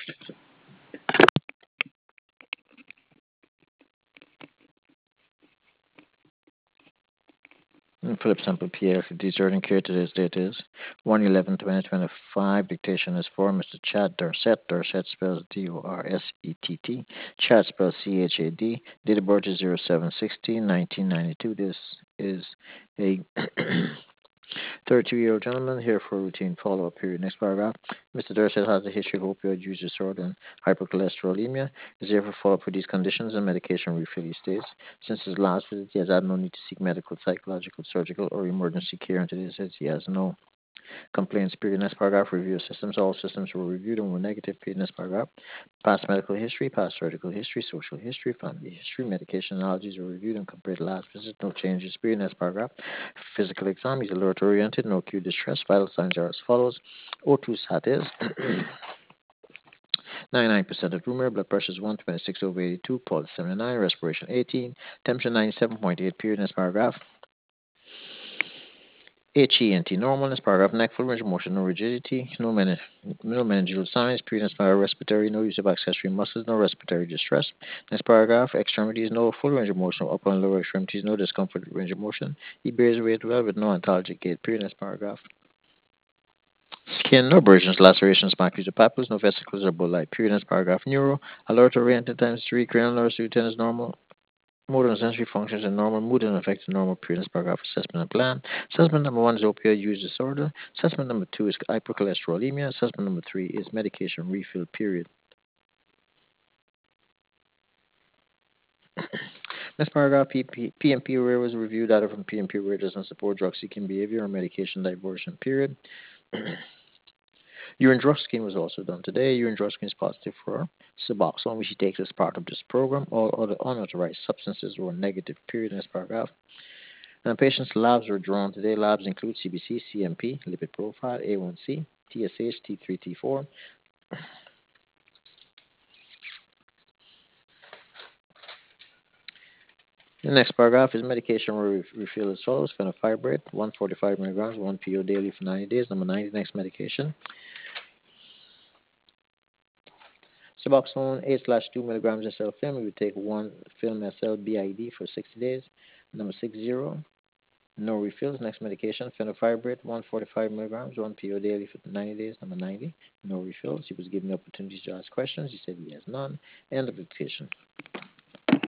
Philip Sample PLC Deserting Care. Today's date is 1/11/2025. Dictation is for Mr. Chad Dorset. Dorset spells Dorsett. Chad spells Chad. Date of birth is 07/16/1992. This is a 32-year-old gentleman here for a routine follow-up period. Next paragraph. Mr. Dorset has a history of opioid use disorder and hypercholesterolemia. Is here for follow-up for these conditions and medication refill, he states. Since his last visit, he has had no need to seek medical, psychological, surgical, or emergency care, and today says he has no complaints. Period. Next paragraph. Review of systems. All systems were reviewed and were negative. Period. Next paragraph. Past medical history, past surgical history, social history, family history, medication allergies were reviewed and compared to last visit. No changes. Period. Next paragraph. Physical exam. He's alert oriented. No acute distress. Vital signs are as follows. O2 sat is 99% of rumor. Blood pressure is 126/82. Pulse 79. Respiration 18. Temperature 97.8. Period. Next paragraph. HENT normal. Next paragraph. Neck full range of motion, no rigidity, no meningeal signs. Period. Next paragraph. Respiratory, no use of accessory muscles, no respiratory distress. Next paragraph. Extremities, no full range of motion, upper and lower extremities, no discomfort range of motion. He bears weight well with no ontologic gait. Period. Next paragraph. Skin, no abrasions, lacerations, macular papules, no vesicles or bullae. Period. Next paragraph. Neuro, alert oriented times 3, cranial nerve ten is normal. Motor and sensory functions are normal. Mood and affected normal. Period. Paragraph. Assessment and plan. Assessment number 1 is opioid use disorder. Assessment number 2 is hypercholesterolemia. Assessment number 3 is medication refill. Period. Next paragraph. PMP Rare was reviewed. Data from PMP Rare does not support drug seeking behavior or medication diversion. Period. Urine drug screen was also done today. Urine drug screen is positive for Suboxone, which he takes as part of this program. All other unauthorized substances were negative. Period. Next paragraph. And patients' labs were drawn today. Labs include CBC, CMP, lipid profile, A1C, TSH, T3, T4. The next paragraph is medication refill as follows. Fenofibrate, 145 milligrams, 1 PO daily for 90 days. Number 90, next medication. Suboxone 8/2 milligrams SL film. We would take 1 film SL BID for 60 days. Number 60, no refills. Next medication, fenofibrate, 145 milligrams, 1 PO daily for 90 days. Number 90, no refills. He was given the opportunity to ask questions. He said he has none. End of dictation.